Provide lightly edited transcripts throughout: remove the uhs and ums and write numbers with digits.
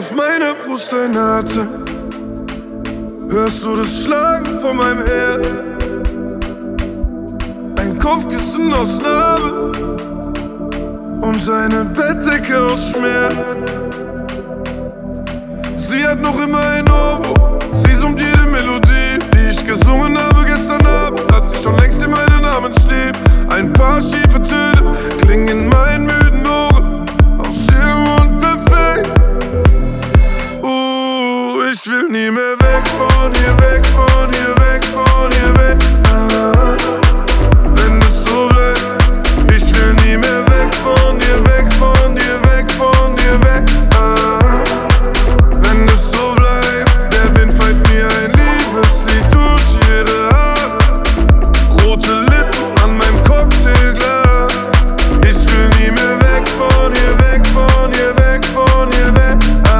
auf meiner Brust dein Atem. Hörst du das Schlagen von meinem Herz? Ein Kopfkissen aus Narbe und eine Bettdecke aus Schmerz. Sie hat noch immer ein Ohrwurm, sie summt jede Melodie, die ich gesungen habe gestern Abend, als ich schon längst in meinen Namen schlief. Ein paar schiefe Töne klingen in meinen müden Ohren, aus ihrem Mund perfekt. Ich will nie mehr weg von hier, weg von hier, weg von hier, weg. Wenn es so bleibt, ich will nie mehr weg von dir, weg von dir, weg von dir, weg. Wenn es so bleibt, der Wind pfeift mir ein Liebeslied durch ihre Haare, rote Lippen an meinem Cocktailglas. Ich will nie mehr weg von hier, weg von hier, weg von hier, weg.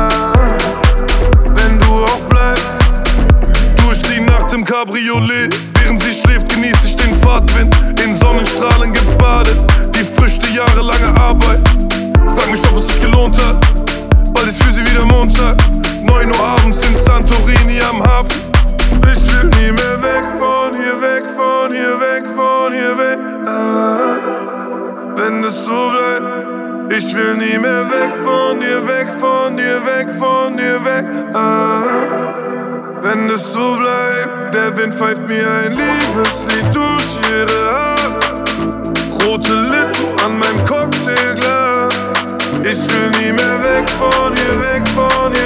Wenn du auch bleibst, durch die Nacht im Cabriolet, während sie schläft, genieße ich den Fahrtwind, in Sonnenstrahlen gebadet, die Früchte jahrelanger Arbeit. Frag mich, ob es sich gelohnt hat, bald ist für sie wieder Montag, 9 Uhr abends in Santorini am Hafen. Ich will nie mehr weg von hier, weg von hier, weg von hier, weg. Wenn es so bleibt, ich will nie mehr weg von dir, weg von dir, weg von dir, weg. Wenn es so bleibt, der Wind pfeift mir ein Liebeslied durch ihre Haare, rote Lippen an meinem Cocktailglas. Ich will nie mehr weg von hier, weg von hier.